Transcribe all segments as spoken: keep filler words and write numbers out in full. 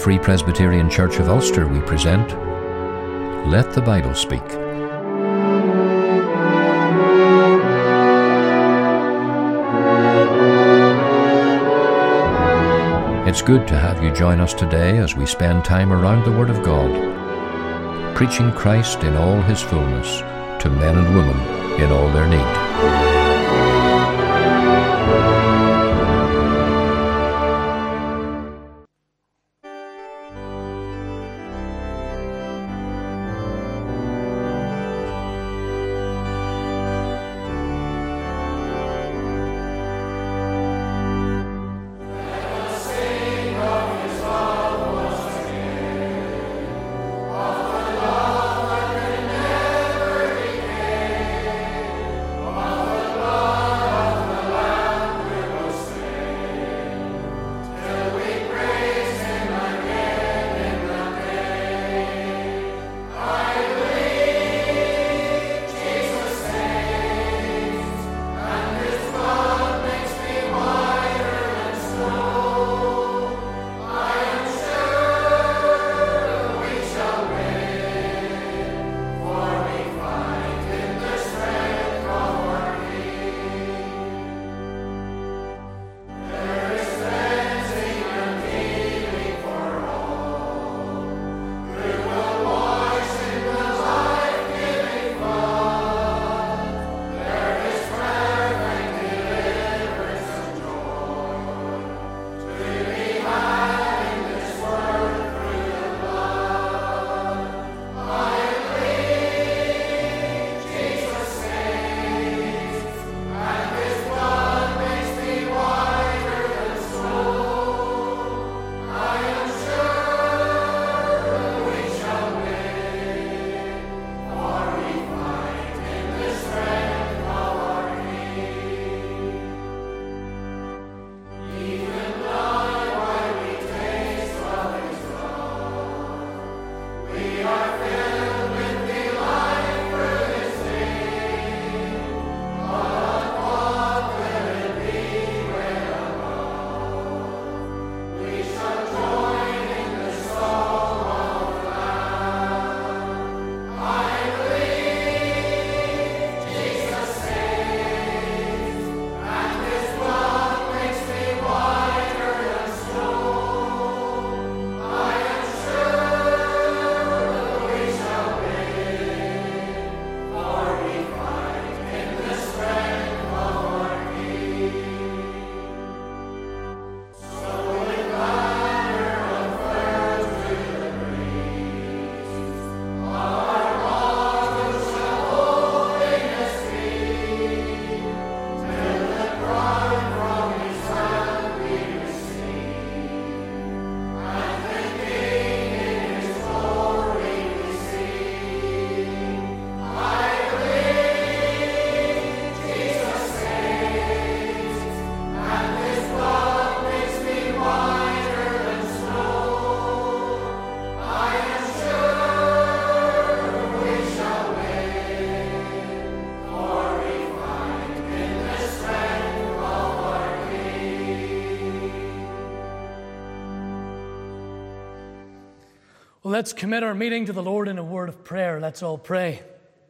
Free Presbyterian Church of Ulster, we present Let the Bible Speak. It's good to have you join us today as we spend time around the Word of God, preaching Christ in all His fullness to men and women in all their need. Well, let's commit our meeting to the Lord in a word of prayer. Let's all pray.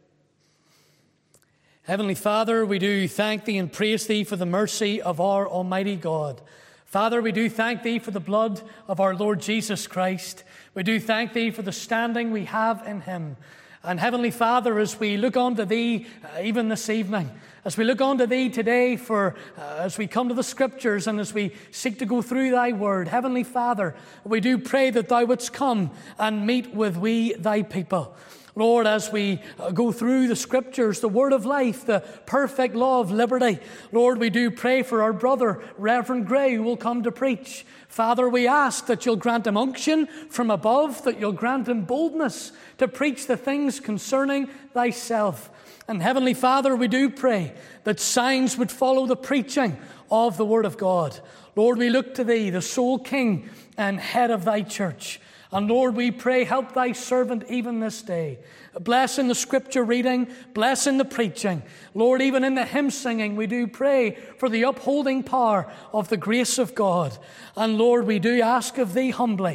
Heavenly Father, we do thank Thee and praise Thee for the mercy of our Almighty God. Father, we do thank Thee for the blood of our Lord Jesus Christ. We do thank Thee for the standing we have in Him. And Heavenly Father, as we look unto Thee uh, even this evening, as we look unto Thee today for, uh, as we come to the Scriptures and as we seek to go through Thy Word, Heavenly Father, we do pray that Thou wouldst come and meet with we, Thy people. Lord, as we go through the Scriptures, the Word of life, the perfect law of liberty, Lord, we do pray for our brother, Reverend Gray, who will come to preach. Father, we ask that You'll grant him unction from above, that You'll grant him boldness to preach the things concerning Thyself. And Heavenly Father, we do pray that signs would follow the preaching of the Word of God. Lord, we look to Thee, the sole King and head of Thy church. And Lord, we pray, help Thy servant even this day. Bless in the Scripture reading, bless in the preaching. Lord, even in the hymn singing, we do pray for the upholding power of the grace of God. And Lord, we do ask of Thee humbly,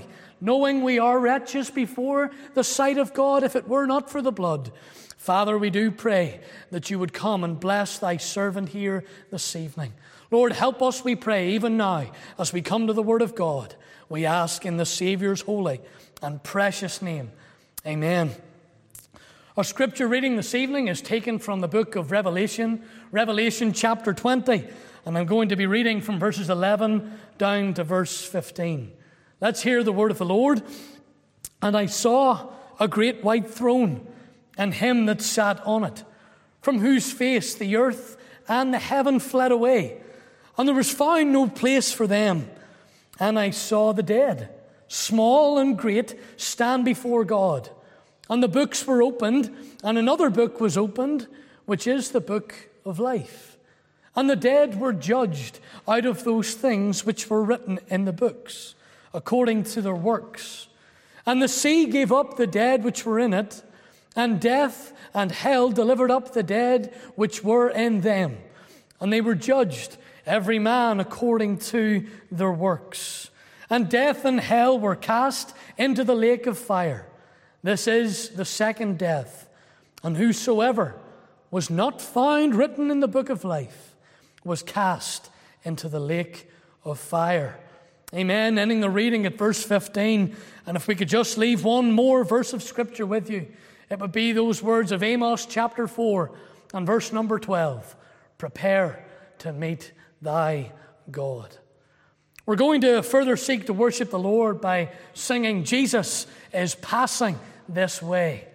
knowing we are wretches before the sight of God if it were not for the blood. Father, we do pray that you would come and bless thy servant here this evening. Lord, help us, we pray, even now, as we come to the Word of God. We ask in the Saviour's holy and precious name. Amen. Our scripture reading this evening is taken from the book of Revelation, Revelation chapter twenty, and I'm going to be reading from verses eleven down to verse fifteen. Let's hear the word of the Lord. And I saw a great white throne, and him that sat on it, from whose face the earth and the heaven fled away, and there was found no place for them. And I saw the dead, small and great, stand before God. And the books were opened, and another book was opened, which is the book of life. And the dead were judged out of those things which were written in the books, according to their works. And the sea gave up the dead which were in it, and death and hell delivered up the dead which were in them. And they were judged, every man according to their works. And death and hell were cast into the lake of fire. This is the second death. And whosoever was not found written in the book of life was cast into the lake of fire. Amen. Ending the reading at verse fifteen. And if we could just leave one more verse of Scripture with you, it would be those words of Amos chapter four and verse number twelve. Prepare to meet thy God. We're going to further seek to worship the Lord by singing Jesus is Passing This Way.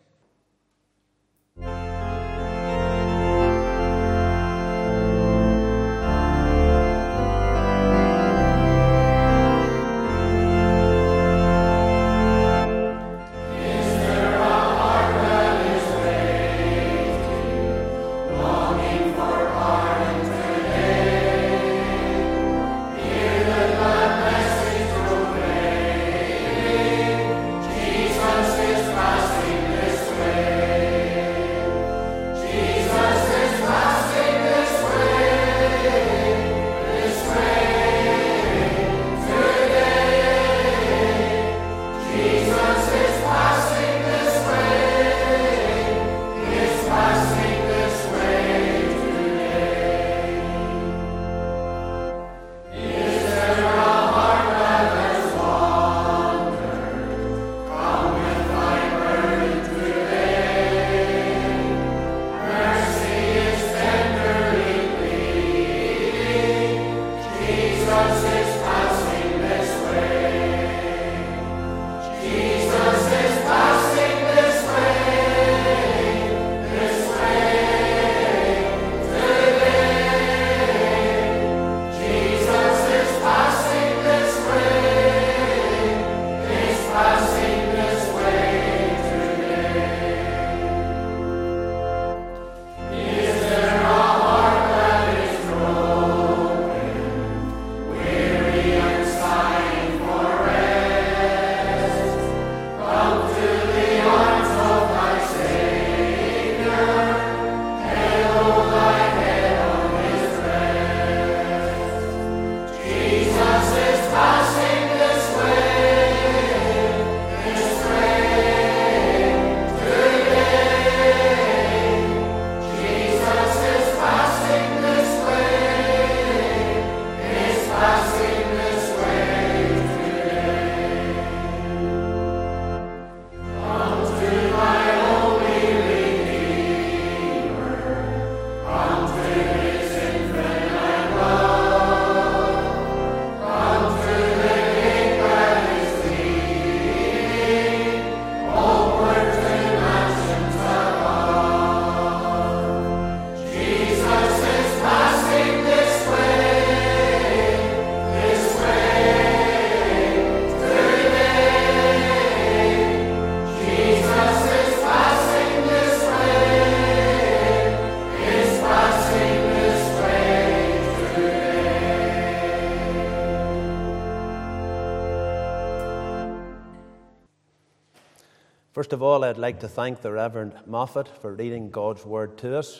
First of all, I'd like to thank the Reverend Moffat for reading God's Word to us.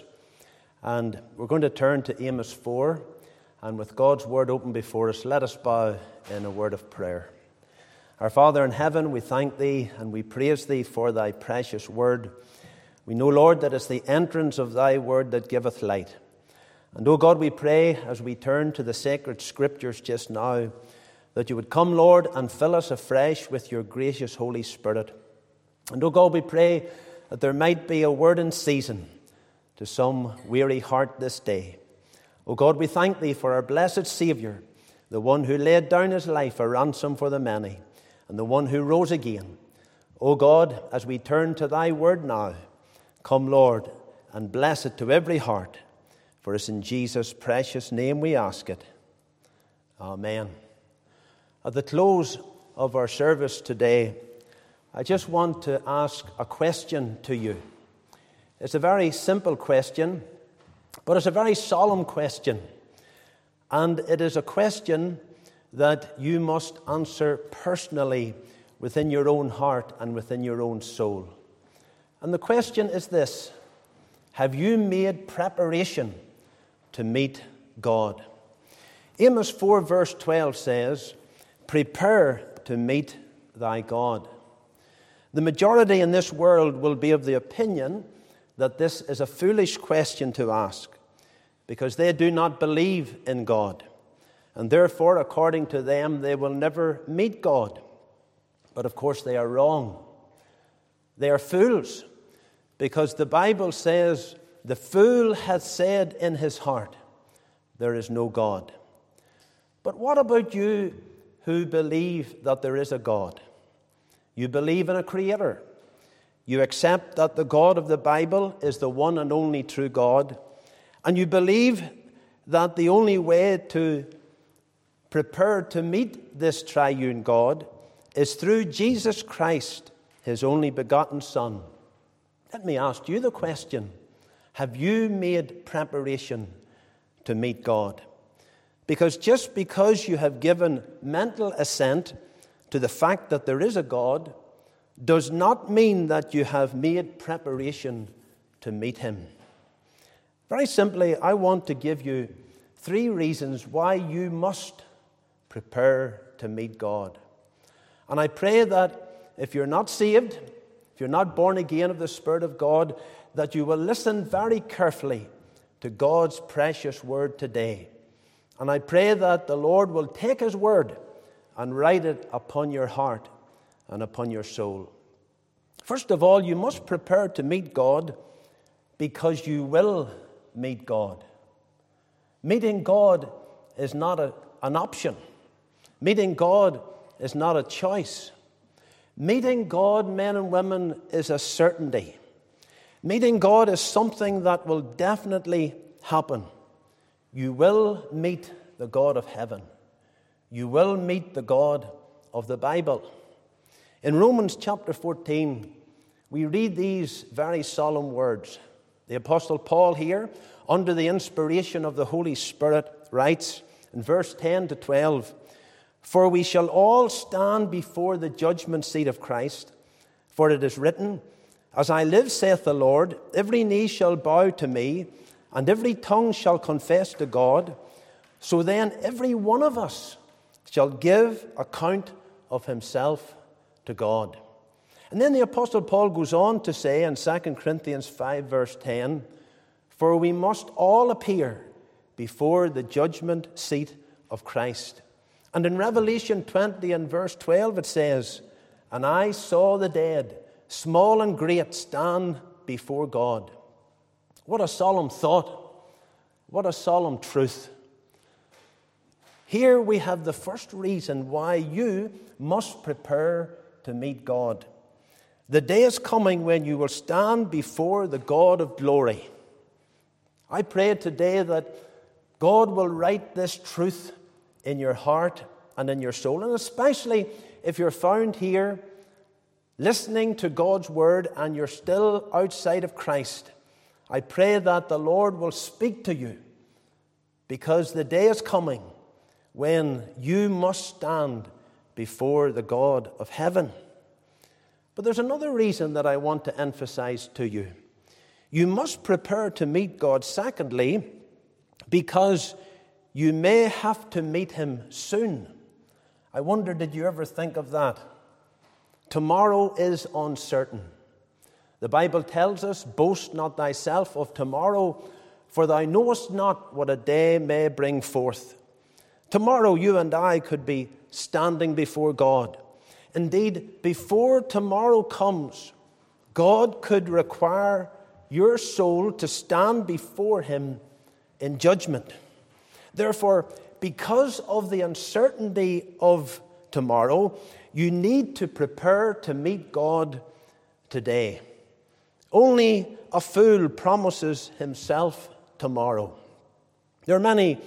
And we're going to turn to Amos four. And with God's Word open before us, let us bow in a word of prayer. Our Father in heaven, we thank Thee and we praise Thee for Thy precious word. We know, Lord, that it's the entrance of Thy word that giveth light. And, O God, we pray as we turn to the sacred Scriptures just now, that You would come, Lord, and fill us afresh with Your gracious Holy Spirit. And, O God, we pray that there might be a word in season to some weary heart this day. O God, we thank Thee for our blessed Saviour, the one who laid down His life a ransom for the many, and the one who rose again. O God, as we turn to Thy word now, come, Lord, and bless it to every heart. For it's in Jesus' precious name we ask it. Amen. At the close of our service today, I just want to ask a question to you. It's a very simple question, but it's a very solemn question. And it is a question that you must answer personally within your own heart and within your own soul. And the question is this: have you made preparation to meet God? Amos four verse twelve says, "Prepare to meet thy God." The majority in this world will be of the opinion that this is a foolish question to ask, because they do not believe in God. And therefore, according to them, they will never meet God. But of course, they are wrong. They are fools, because the Bible says, "The fool hath said in his heart, there is no God." But what about you who believe that there is a God? You believe in a Creator. You accept that the God of the Bible is the one and only true God. And you believe that the only way to prepare to meet this triune God is through Jesus Christ, His only begotten Son. Let me ask you the question: have you made preparation to meet God? Because just because you have given mental assent to the fact that there is a God does not mean that you have made preparation to meet Him. Very simply, I want to give you three reasons why you must prepare to meet God. And I pray that if you're not saved, if you're not born again of the Spirit of God, that you will listen very carefully to God's precious word today. And I pray that the Lord will take His word and write it upon your heart and upon your soul. First of all, you must prepare to meet God because you will meet God. Meeting God is not a, an option. Meeting God is not a choice. Meeting God, men and women, is a certainty. Meeting God is something that will definitely happen. You will meet the God of heaven. You will meet the God of the Bible. In Romans chapter fourteen, we read these very solemn words. The Apostle Paul here, under the inspiration of the Holy Spirit, writes in verse ten to twelve, "For we shall all stand before the judgment seat of Christ. For it is written, As I live, saith the Lord, every knee shall bow to me, and every tongue shall confess to God. So then every one of us shall give account of himself to God." And then the Apostle Paul goes on to say in Second Corinthians five verse ten, "For we must all appear before the judgment seat of Christ." And in Revelation twenty and verse twelve it says, "And I saw the dead, small and great, stand before God." What a solemn thought. What a solemn truth. Here we have the first reason why you must prepare to meet God. The day is coming when you will stand before the God of glory. I pray today that God will write this truth in your heart and in your soul, and especially if you're found here listening to God's word and you're still outside of Christ. I pray that the Lord will speak to you, because the day is coming when you must stand before the God of heaven. But there's another reason that I want to emphasize to you. You must prepare to meet God, secondly, because you may have to meet Him soon. I wonder, did you ever think of that? Tomorrow is uncertain. The Bible tells us, boast not thyself of tomorrow, for thou knowest not what a day may bring forth. Tomorrow you and I could be standing before God. Indeed, before tomorrow comes, God could require your soul to stand before him in judgment. Therefore, because of the uncertainty of tomorrow, you need to prepare to meet God today. Only a fool promises himself tomorrow. There are many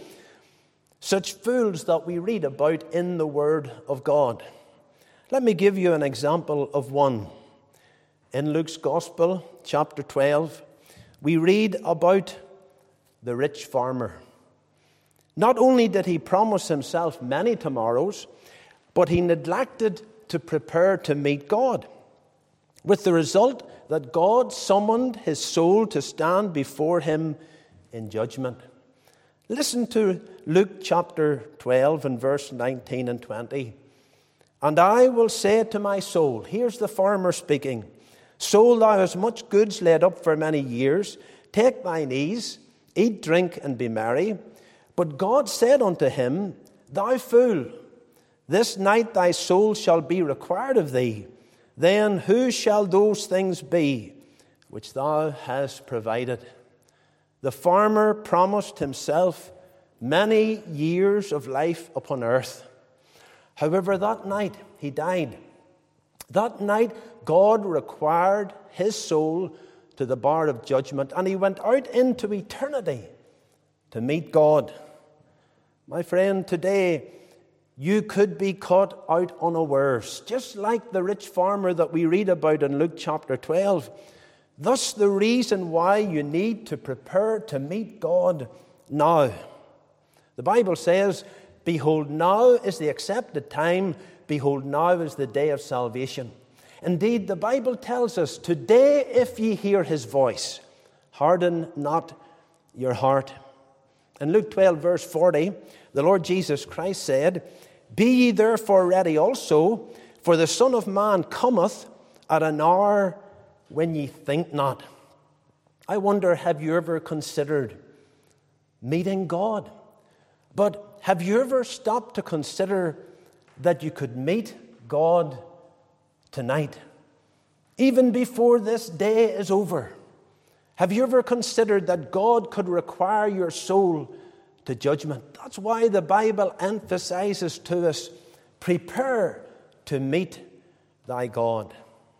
such fools that we read about in the Word of God. Let me give you an example of one. In Luke's Gospel, chapter twelve, we read about the rich farmer. Not only did he promise himself many tomorrows, but he neglected to prepare to meet God, with the result that God summoned his soul to stand before him in judgment. Listen to Luke chapter twelve and verse nineteen and twenty. And I will say to my soul, here's the farmer speaking, soul, thou hast much goods laid up for many years. Take thine ease, eat, drink, and be merry. But God said unto him, thou fool, this night thy soul shall be required of thee. Then who shall those things be which thou hast provided? The farmer promised himself many years of life upon earth. However, that night he died. That night God required his soul to the bar of judgment, and he went out into eternity to meet God. My friend, today you could be caught out unawares, just like the rich farmer that we read about in Luke chapter twelve. Thus the reason why you need to prepare to meet God now. The Bible says, behold, now is the accepted time. Behold, now is the day of salvation. Indeed, the Bible tells us, today if ye hear his voice, harden not your heart. In Luke twelve, verse forty, the Lord Jesus Christ said, be ye therefore ready also, for the Son of Man cometh at an hour when ye think not. I wonder, have you ever considered meeting God? But have you ever stopped to consider that you could meet God tonight, even before this day is over? Have you ever considered that God could require your soul to judgment? That's why the Bible emphasizes to us, prepare to meet thy God.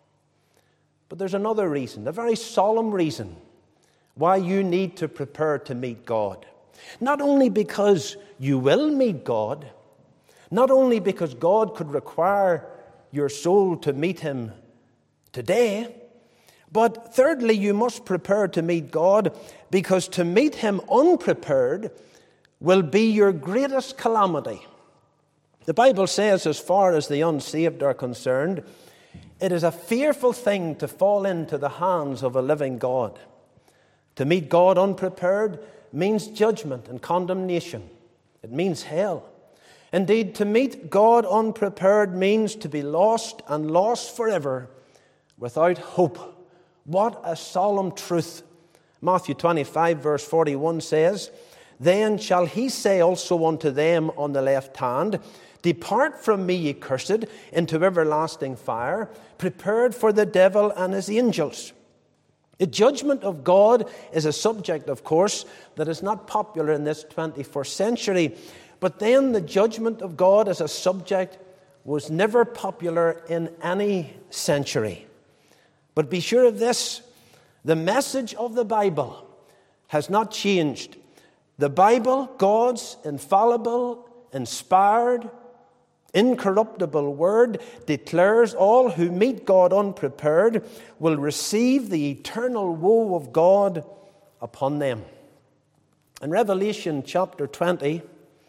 But there's another reason, a very solemn reason, why you need to prepare to meet God. Not only because you will meet God, not only because God could require your soul to meet him today, but thirdly, you must prepare to meet God, because to meet him unprepared will be your greatest calamity. The Bible says, as far as the unsaved are concerned, it is a fearful thing to fall into the hands of a living God. To meet God unprepared means judgment and condemnation. It means hell. Indeed, to meet God unprepared means to be lost and lost forever without hope. What a solemn truth. Matthew twenty-five, verse forty-one says, then shall he say also unto them on the left hand, depart from me, ye cursed, into everlasting fire, prepared for the devil and his angels. The judgment of God is a subject, of course, that is not popular in this twenty-first century. But then the judgment of God as a subject was never popular in any century. But be sure of this, the message of the Bible has not changed. The Bible, God's infallible, inspired, incorruptible word, declares all who meet God unprepared will receive the eternal woe of God upon them. In Revelation chapter twenty,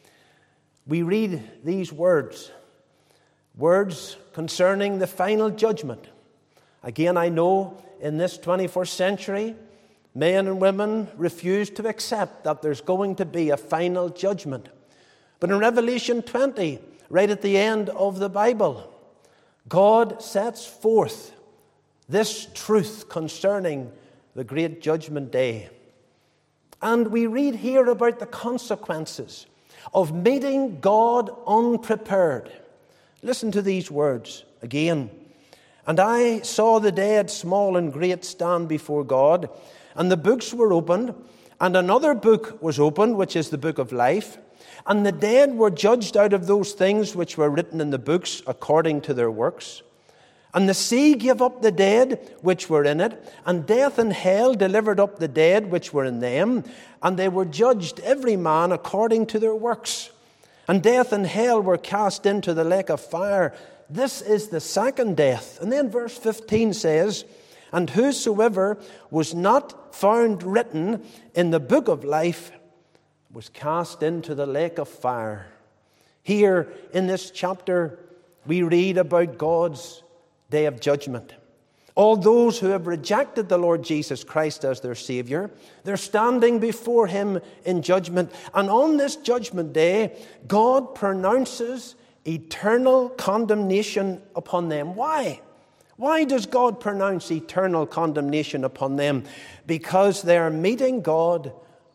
we read these words, words concerning the final judgment. Again, I know in this twenty-first century, men and women refuse to accept that there's going to be a final judgment. But in Revelation twenty, right at the end of the Bible, God sets forth this truth concerning the great judgment day. And we read here about the consequences of meeting God unprepared. Listen to these words again. And I saw the dead, small and great, stand before God, and the books were opened, and another book was opened, which is the book of life. And the dead were judged out of those things which were written in the books according to their works. And the sea gave up the dead which were in it, and death and hell delivered up the dead which were in them, and they were judged every man according to their works. And death and hell were cast into the lake of fire. This is the second death. And then verse fifteen says, and whosoever was not found written in the book of life was cast into the lake of fire. Here in this chapter, we read about God's day of judgment. All those who have rejected the Lord Jesus Christ as their Savior, they're standing before Him in judgment. And on this judgment day, God pronounces eternal condemnation upon them. Why? Why does God pronounce eternal condemnation upon them? Because they are meeting God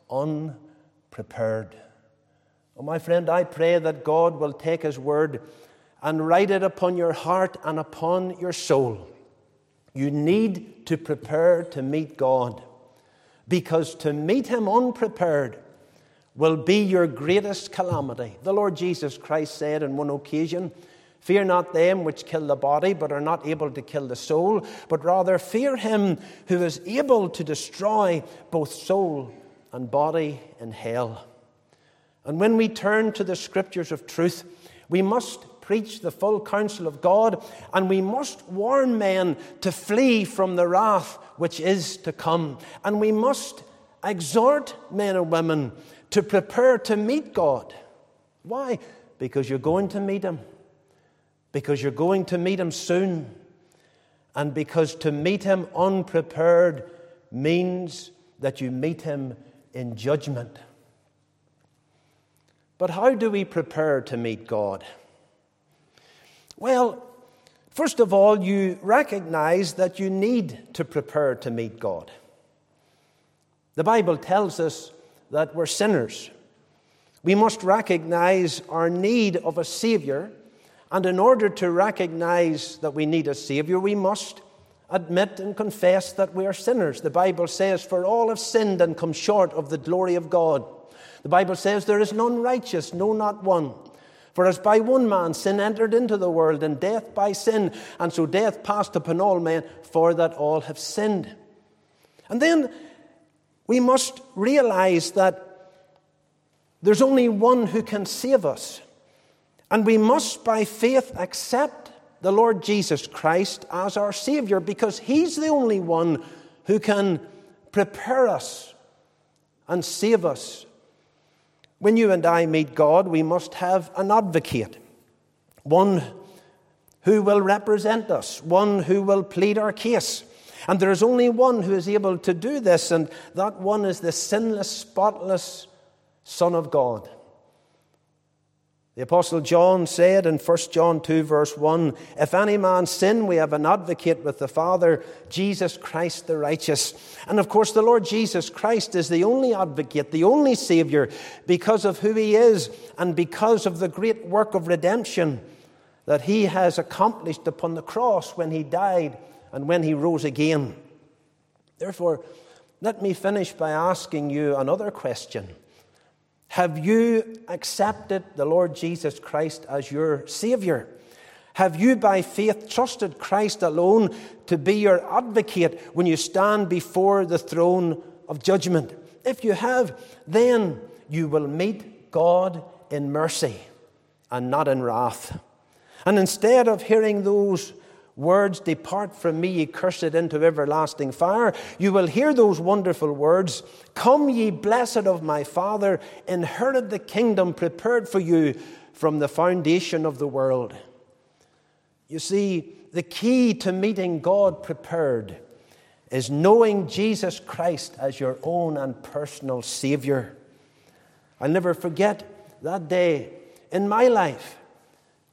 unprepared. Oh, my friend, I pray that God will take His word and write it upon your heart and upon your soul. You need to prepare to meet God, because to meet Him unprepared will be your greatest calamity. The Lord Jesus Christ said on one occasion, fear not them which kill the body, but are not able to kill the soul, but rather fear Him who is able to destroy both soul and body in hell. And when we turn to the Scriptures of truth, we must preach the full counsel of God, and we must warn men to flee from the wrath which is to come. And we must exhort men and women to prepare to meet God. Why? Because you're going to meet Him. Because you're going to meet Him soon. And because to meet Him unprepared means that you meet Him in judgment. But how do we prepare to meet God? Well, first of all, you recognize that you need to prepare to meet God. The Bible tells us that we're sinners. We must recognize our need of a Savior, and in order to recognize that we need a Savior, we must admit and confess that we are sinners. The Bible says, for all have sinned and come short of the glory of God. The Bible says, there is none righteous, no, not one. For as by one man sin entered into the world, and death by sin, and so death passed upon all men, for that all have sinned. And then we must realize that there's only one who can save us. And we must by faith accept the Lord Jesus Christ as our Savior, because He's the only one who can prepare us and save us. When you and I meet God, we must have an advocate, one who will represent us, one who will plead our case. And there is only one who is able to do this, and that one is the sinless, spotless Son of God. The Apostle John said in First John two, verse one, if any man sin, we have an advocate with the Father, Jesus Christ the righteous. And of course, the Lord Jesus Christ is the only advocate, the only Savior, because of who He is and because of the great work of redemption that He has accomplished upon the cross when He died and when He rose again. Therefore, let me finish by asking you another question. Have you accepted the Lord Jesus Christ as your Savior? Have you by faith trusted Christ alone to be your advocate when you stand before the throne of judgment? If you have, then you will meet God in mercy and not in wrath. And instead of hearing those words, depart from me, ye cursed, into everlasting fire, you will hear those wonderful words, come ye blessed of my Father, inherit the kingdom prepared for you from the foundation of the world. You see, the key to meeting God prepared is knowing Jesus Christ as your own and personal Savior. I'll never forget that day in my life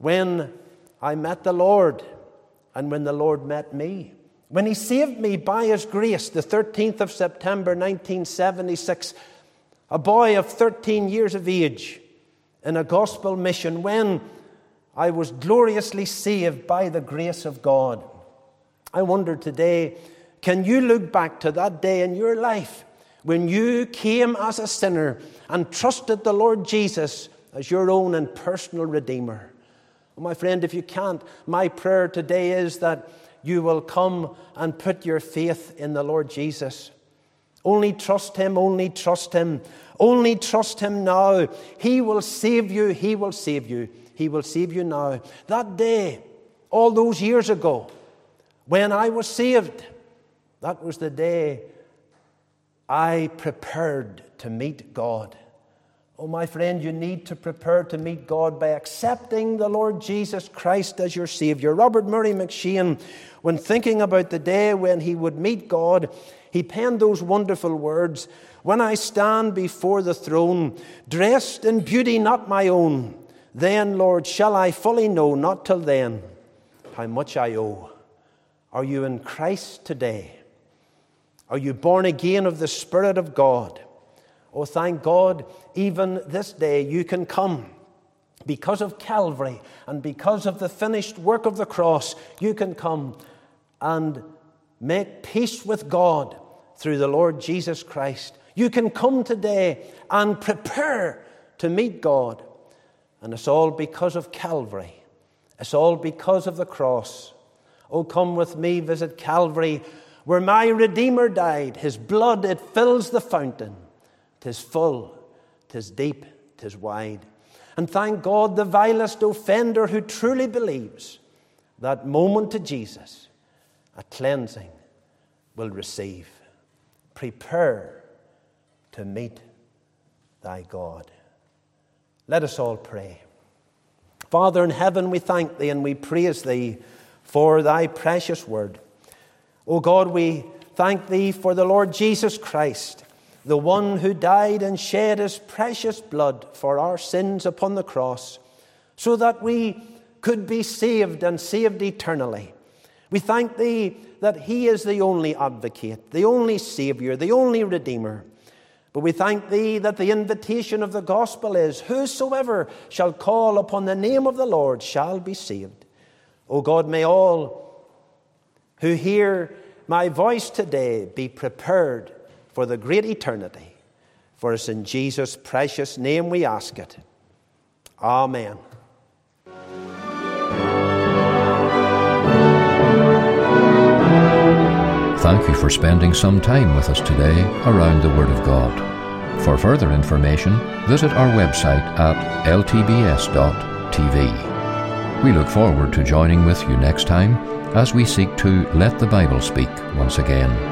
when I met the Lord and when the Lord met me. When He saved me by His grace, the thirteenth of September nineteen seventy-six, a boy of thirteen years of age in a gospel mission, when I was gloriously saved by the grace of God. I wonder today, can you look back to that day in your life when you came as a sinner and trusted the Lord Jesus as your own and personal Redeemer? Well, my friend, if you can't, my prayer today is that you will come and put your faith in the Lord Jesus. Only trust Him, only trust Him, only trust Him now. He will save you, He will save you, He will save you now. That day, all those years ago, when I was saved, that was the day I prepared to meet God. Oh, my friend, you need to prepare to meet God by accepting the Lord Jesus Christ as your Savior. Robert Murray McCheyne, when thinking about the day when he would meet God, he penned those wonderful words, "When I stand before the throne, dressed in beauty not my own, then, Lord, shall I fully know, not till then, how much I owe." Are you in Christ today? Are you born again of the Spirit of God? Oh, thank God, even this day you can come. Because of Calvary and because of the finished work of the cross, you can come and make peace with God through the Lord Jesus Christ. You can come today and prepare to meet God. And it's all because of Calvary. It's all because of the cross. Oh, come with me, visit Calvary, where my Redeemer died. His blood, it fills the fountain. 'Tis full, 'tis deep, 'tis wide. And thank God, the vilest offender who truly believes, that moment to Jesus, a cleansing will receive. Prepare to meet thy God. Let us all pray. Father in heaven, we thank Thee and we praise Thee for Thy precious word. O God, we thank Thee for the Lord Jesus Christ, the one who died and shed His precious blood for our sins upon the cross, so that we could be saved and saved eternally. We thank Thee that He is the only advocate, the only Savior, the only Redeemer. But we thank Thee that the invitation of the gospel is, whosoever shall call upon the name of the Lord shall be saved. O God, may all who hear my voice today be prepared for the great eternity. For it's in Jesus' precious name we ask it. Amen. Thank you for spending some time with us today around the Word of God. For further information, visit our website at l t b s dot t v. We look forward to joining with you next time as we seek to let the Bible speak once again.